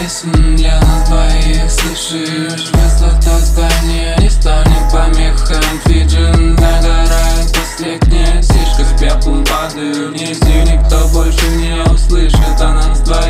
песен для нас двоих. Слышишь, высота здания не станет помехом. Фиджин догорает последняя сишка, с пеплом падаю вниз, и никто больше не услышит о нас двоих.